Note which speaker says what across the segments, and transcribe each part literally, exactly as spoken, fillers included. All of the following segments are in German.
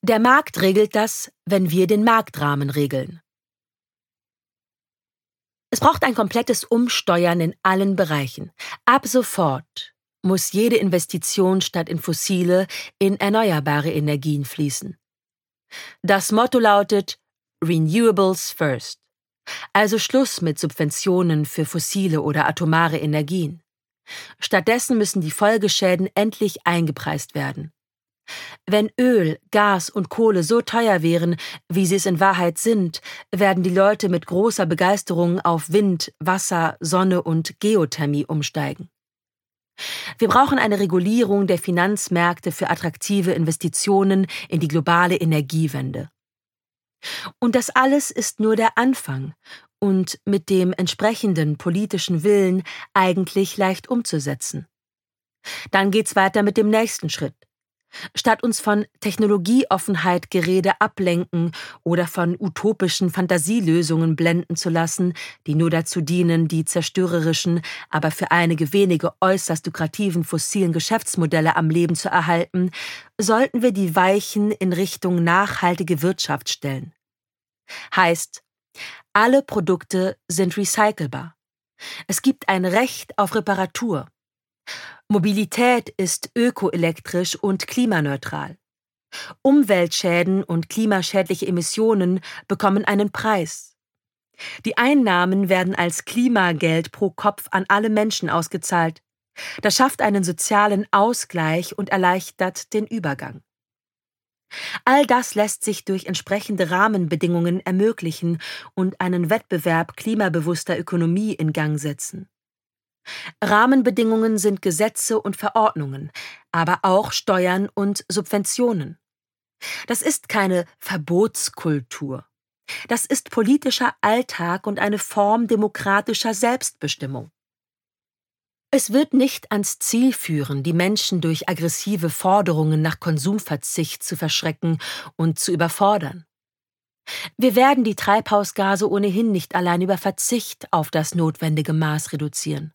Speaker 1: Der Markt regelt das, wenn wir den Marktrahmen regeln. Es braucht ein komplettes Umsteuern in allen Bereichen. Ab sofort muss jede Investition statt in fossile in erneuerbare Energien fließen. Das Motto lautet Renewables First. Also Schluss mit Subventionen für fossile oder atomare Energien. Stattdessen müssen die Folgeschäden endlich eingepreist werden. Wenn Öl, Gas und Kohle so teuer wären, wie sie es in Wahrheit sind, werden die Leute mit großer Begeisterung auf Wind, Wasser, Sonne und Geothermie umsteigen. Wir brauchen eine Regulierung der Finanzmärkte für attraktive Investitionen in die globale Energiewende. Und das alles ist nur der Anfang und mit dem entsprechenden politischen Willen eigentlich leicht umzusetzen. Dann geht's weiter mit dem nächsten Schritt. Statt uns von Technologieoffenheit Gerede ablenken oder von utopischen Fantasielösungen blenden zu lassen, die nur dazu dienen, die zerstörerischen, aber für einige wenige äußerst lukrativen fossilen Geschäftsmodelle am Leben zu erhalten, sollten wir die Weichen in Richtung nachhaltige Wirtschaft stellen. Heißt, alle Produkte sind recycelbar. Es gibt ein Recht auf Reparatur. Mobilität ist ökoelektrisch und klimaneutral. Umweltschäden und klimaschädliche Emissionen bekommen einen Preis. Die Einnahmen werden als Klimageld pro Kopf an alle Menschen ausgezahlt. Das schafft einen sozialen Ausgleich und erleichtert den Übergang. All das lässt sich durch entsprechende Rahmenbedingungen ermöglichen und einen Wettbewerb klimabewusster Ökonomie in Gang setzen. Rahmenbedingungen sind Gesetze und Verordnungen, aber auch Steuern und Subventionen. Das ist keine Verbotskultur. Das ist politischer Alltag und eine Form demokratischer Selbstbestimmung. Es wird nicht ans Ziel führen, die Menschen durch aggressive Forderungen nach Konsumverzicht zu verschrecken und zu überfordern. Wir werden die Treibhausgase ohnehin nicht allein über Verzicht auf das notwendige Maß reduzieren.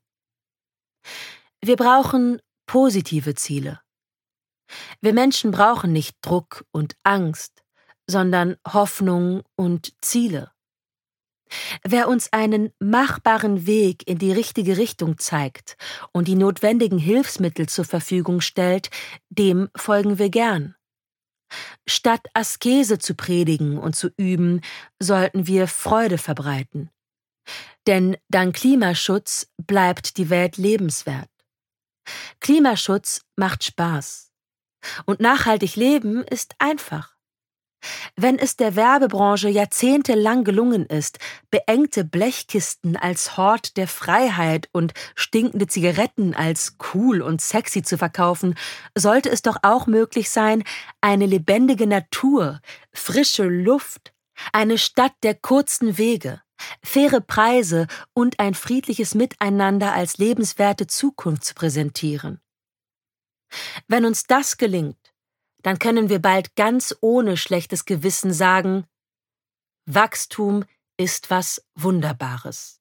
Speaker 1: Wir brauchen positive Ziele. Wir Menschen brauchen nicht Druck und Angst, sondern Hoffnung und Ziele. Wer uns einen machbaren Weg in die richtige Richtung zeigt und die notwendigen Hilfsmittel zur Verfügung stellt, dem folgen wir gern. Statt Askese zu predigen und zu üben, sollten wir Freude verbreiten. Denn dank Klimaschutz bleibt die Welt lebenswert. Klimaschutz macht Spaß. Und nachhaltig leben ist einfach. Wenn es der Werbebranche jahrzehntelang gelungen ist, beengte Blechkisten als Hort der Freiheit und stinkende Zigaretten als cool und sexy zu verkaufen, sollte es doch auch möglich sein, eine lebendige Natur, frische Luft, eine Stadt der kurzen Wege, faire Preise und ein friedliches Miteinander als lebenswerte Zukunft zu präsentieren. Wenn uns das gelingt, dann können wir bald ganz ohne schlechtes Gewissen sagen, Wachstum ist was Wunderbares.